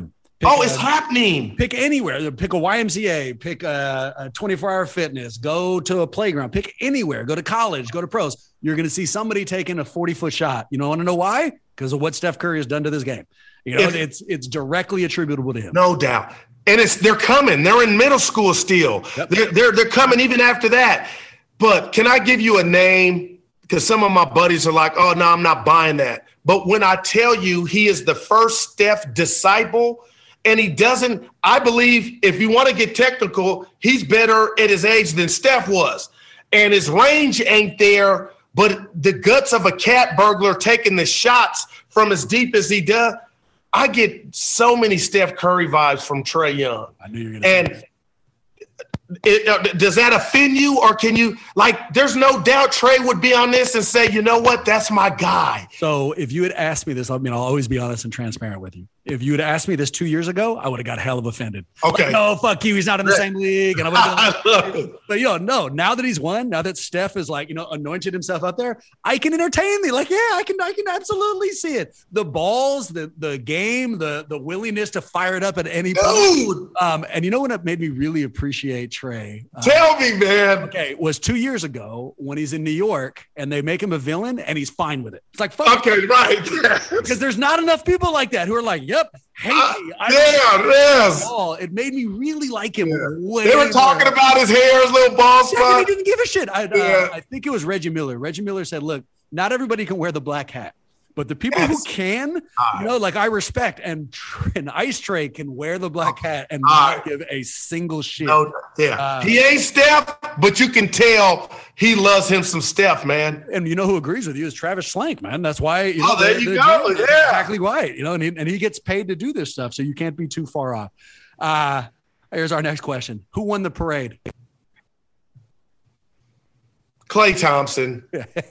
Pick oh, a, it's happening. Pick anywhere. Pick a Y M C A. Pick a, a twenty-four hour fitness. Go to a playground. Pick anywhere. Go to college. Go to pros. You're going to see somebody taking a forty-foot shot. You don't want to know why? Because of what Steph Curry has done to this game. You know, if, it's it's directly attributable to him. No doubt. And it's they're coming. They're in middle school still. Yep. They're, they're they're coming even after that. But can I give you a name? Because some of my buddies are like, oh, no, I'm not buying that. But when I tell you he is the first Steph disciple, and he doesn't, I believe if you want to get technical, he's better at his age than Steph was. And his range ain't there, but the guts of a cat burglar taking the shots from as deep as he does, I get so many Steph Curry vibes from Trae Young. I knew you were going to say that. It, uh, does that offend you, or can you, like, there's no doubt Trae would be on this and say, you know what, that's my guy. So if you had asked me this, I mean, I'll always be honest and transparent with you. If you had asked me this two years ago, I would have got hell of offended. Okay. Like, no, fuck you. He's not in the same league. And I would have been like, but you know, no, now that he's won, now that Steph is like, you know, anointed himself out there, I can entertain me. Like, yeah, I can, I can absolutely see it. The balls, the, the game, the, the willingness to fire it up at any point. Um, and you know, when it made me really appreciate Trae. Um, Tell me, man. Okay. Was two years ago when he's in New York and they make him a villain and he's fine with it. It's like, fuck. Okay. Right. Because there's not enough people like that who are like, yep. Hate uh, me. I yeah, yes. All. It made me really like him. Yeah. Way they were talking more. about his hair, his little bald spot. He didn't give a shit. I, yeah. uh, I think it was Reggie Miller. Reggie Miller said, look, not everybody can wear the black hat, but the people yes. who can, uh, you know, like I respect. And, and Ice Trae can wear the black hat and uh, not give a single shit. No, yeah. Uh, he ain't Steph, but you can tell he loves him some Steph, man. And you know who agrees with you is Travis Schlenk, man. That's why. You oh, know, there the, you the, go. The, yeah. Exactly right. You know, and he, and he gets paid to do this stuff, so you can't be too far off. Uh, here's our next question. Who won the parade? Klay Thompson.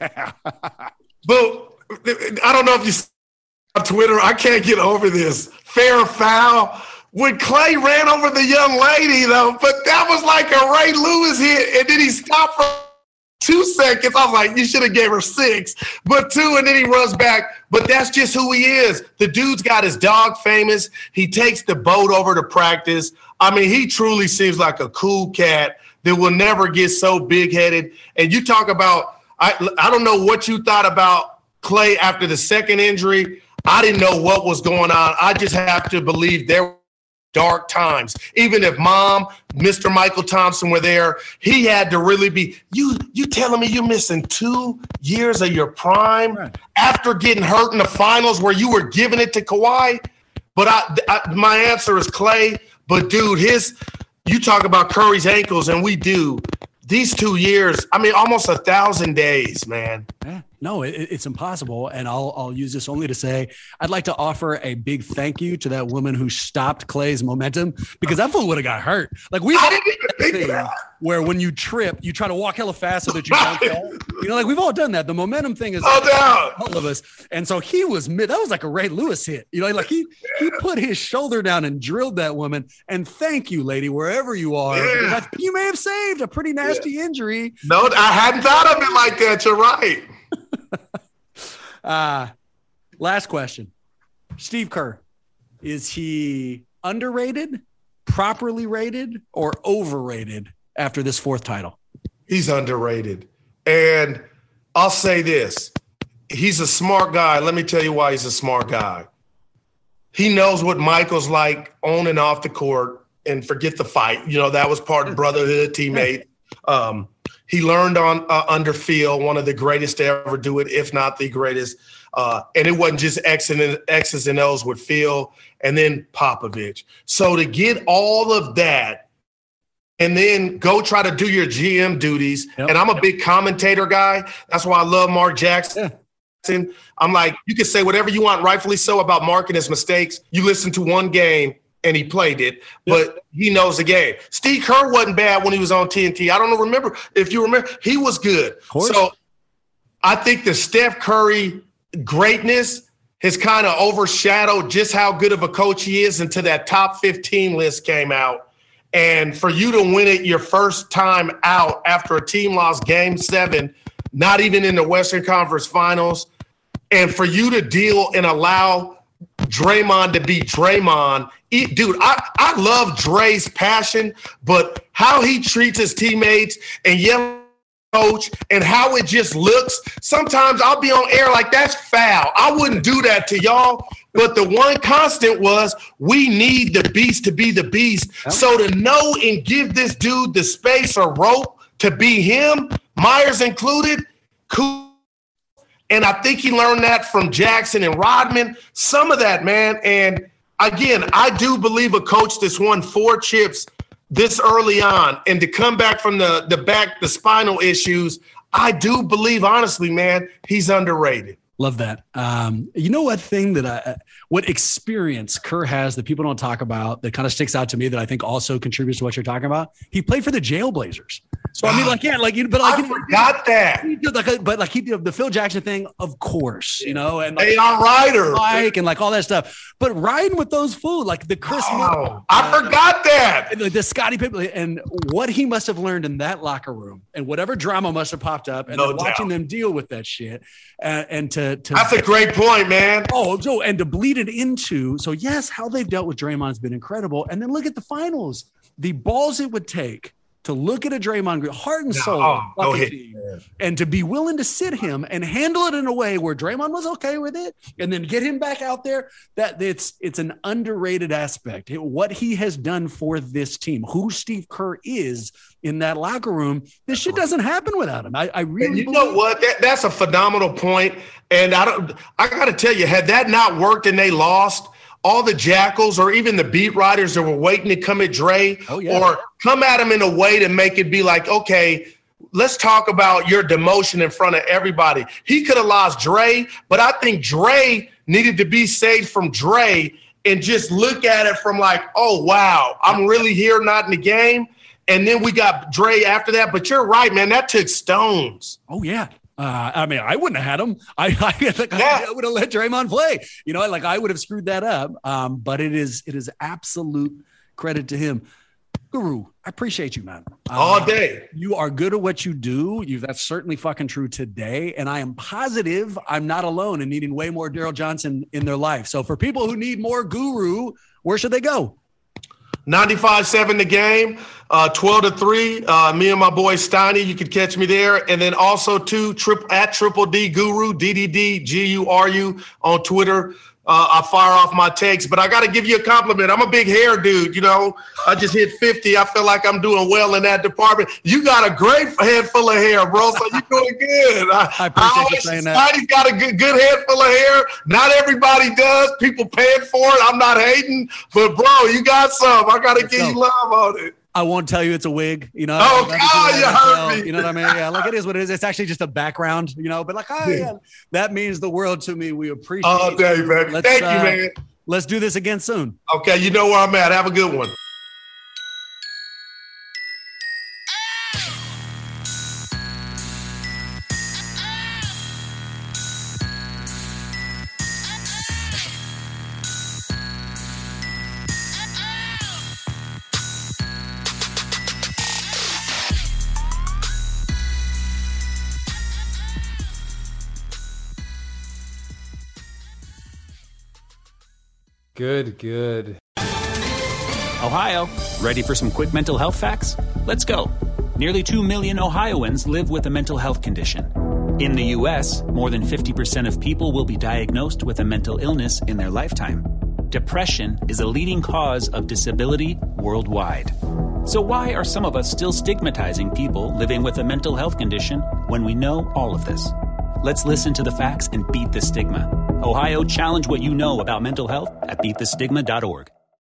But I don't know if you see on Twitter, I can't get over this. Fair or foul. When Klay ran over the young lady, though, but that was like a Ray Lewis hit, and then he stopped for two seconds. I was like, you should have gave her six, but two, and then he runs back. But that's just who he is. The dude's got his dog famous. He takes the boat over to practice. I mean, he truly seems like a cool cat that will never get so big-headed. And you talk about, I, I don't know what you thought about Klay after the second injury. I didn't know what was going on. I just have to believe there were dark times. Even if Mom, Mister Michael Thompson were there, he had to really be, you you telling me you're missing two years of your prime right. after getting hurt in the finals where you were giving it to Kawhi? But I, I, my answer is Klay. But, dude, his you talk about Curry's ankles, and we do. These two years, I mean, almost a thousand days, man. Yeah, no, it, it's impossible. And I'll I'll use this only to say I'd like to offer a big thank you to that woman who stopped Klay's momentum, because that fool would have got hurt. Like we've I didn't even think that. Where when you trip, you try to walk hella fast so that you don't fall. You know, like we've all done that. The momentum thing is oh, no. all of us. And so he was mid. That was like a Ray Lewis hit. You know, like he he put his shoulder down and drilled that woman. And thank you, lady, wherever you are. Yeah. You may have saved a pretty nasty yeah. injury. No, I hadn't thought of it like that. You're right. uh, last question. Steve Kerr, is he underrated, properly rated, or overrated after this fourth title? He's underrated. And I'll say this. He's a smart guy. Let me tell you why he's a smart guy. He knows what Michael's like on and off the court, and forget the fight. You know, that was part of brotherhood, teammate. Um, he learned on uh, under Phil, one of the greatest to ever do it, if not the greatest. Uh, and it wasn't just X and X's and O's with Phil and then Popovich. So to get all of that and then go try to do your G M duties, yep. and I'm a big commentator guy. That's why I love Mark Jackson. Yeah. I'm like, you can say whatever you want, rightfully so, about Mark and his mistakes. You listen to one game and he played it, but yep. he knows the game. Steve Kerr wasn't bad when he was on T N T. I don't remember. If you remember, he was good. So I think the Steph Curry greatness has kind of overshadowed just how good of a coach he is until that top fifteen list came out. And for you to win it your first time out after a team lost game seven, not even in the Western Conference Finals, and for you to deal and allow Draymond to be Draymond. He, dude, I, I love Dre's passion, but how he treats his teammates and yelling coach and how it just looks. Sometimes I'll be on air like that's foul. I wouldn't do that to y'all. But the one constant was we need the beast to be the beast. Yep. So to know and give this dude the space or rope to be him, Myers included, cool. And I think he learned that from Jackson and Rodman. Some of that, man. And again, I do believe a coach that's won four chips this early on, and to come back from the, the back, the spinal issues, I do believe, honestly, man, he's underrated. Love that. Um, you know what thing that I, what experience Kerr has that people don't talk about that kind of sticks out to me that I think also contributes to what you're talking about? He played for the Jailblazers. So I mean, like, yeah, like, but like, I forgot that. Like, but like, he did the Phil Jackson thing, of course, you know, and like, they are Ryder, Mike, and like all that stuff. But riding with those fools, like the Chris, oh, Middleton, I uh, forgot that. And the, the Scottie Pippen, and what he must have learned in that locker room, and whatever drama must have popped up, and no then watching doubt. them deal with that shit, uh, and to, to that's a great point, man. Oh, so and to bleed it into so yes, how they've dealt with Draymond has been incredible, and then look at the finals, the balls it would take to look at a Draymond Green, heart and soul, oh, go ahead. team, and to be willing to sit him and handle it in a way where Draymond was okay with it, and then get him back out there. That it's it's an underrated aspect. It, what he has done for this team, who Steve Kerr is in that locker room, this shit doesn't happen without him. I, I really, and you know what? That, that's a phenomenal point. And I don't. I got to tell you, had that not worked and they lost, all the jackals or even the beat writers that were waiting to come at Dre oh, yeah. or come at him in a way to make it be like, okay, let's talk about your demotion in front of everybody. He could have lost Dre, but I think Dre needed to be saved from Dre and just look at it from like, oh, wow, I'm really here, not in the game. And then we got Dre after that. But you're right, man, that took stones. Oh, yeah. Uh, I mean, I wouldn't have had him. I, I, like, yeah. I would have let Draymond play. You know, like I would have screwed that up. Um, but it is it is absolute credit to him. Guru, I appreciate you, man. Uh, All day. You are good at what you do. You That's certainly fucking true today. And I am positive I'm not alone in needing way more Daryl Johnson in their life. So for people who need more Guru, where should they go? ninety-five seven The Game, uh, twelve to three. Uh, me and my boy Steiny, you can catch me there. And then also to trip, at Triple D Guru, D D D G U R U on Twitter. Uh, I fire off my takes, but I got to give you a compliment. I'm a big hair dude, you know. I just hit fifty. I feel like I'm doing well in that department. You got a great head full of hair, bro, so you're doing good. I, I appreciate I always, you saying that. Somebody's got a good, good head full of hair. Not everybody does. People paying for it. I'm not hating, but, bro, you got some. I got to give you love on it. I won't tell you it's a wig, you know. Oh, God, you heard me. You know what I mean? Yeah, like it is what it is. It's actually just a background, you know, but like, oh, yeah, that means the world to me. We appreciate it. All day, baby. Let's, Thank uh, you, man. Let's do this again soon. Okay, you know where I'm at. Have a good one. Good, good. Ohio, ready for some quick mental health facts? Let's go. Nearly two million Ohioans live with a mental health condition. In the U S, more than fifty percent of people will be diagnosed with a mental illness in their lifetime. Depression is a leading cause of disability worldwide. So why are some of us still stigmatizing people living with a mental health condition when we know all of this? Let's listen to the facts and beat the stigma. Ohio, challenge what you know about mental health at beat the stigma dot org.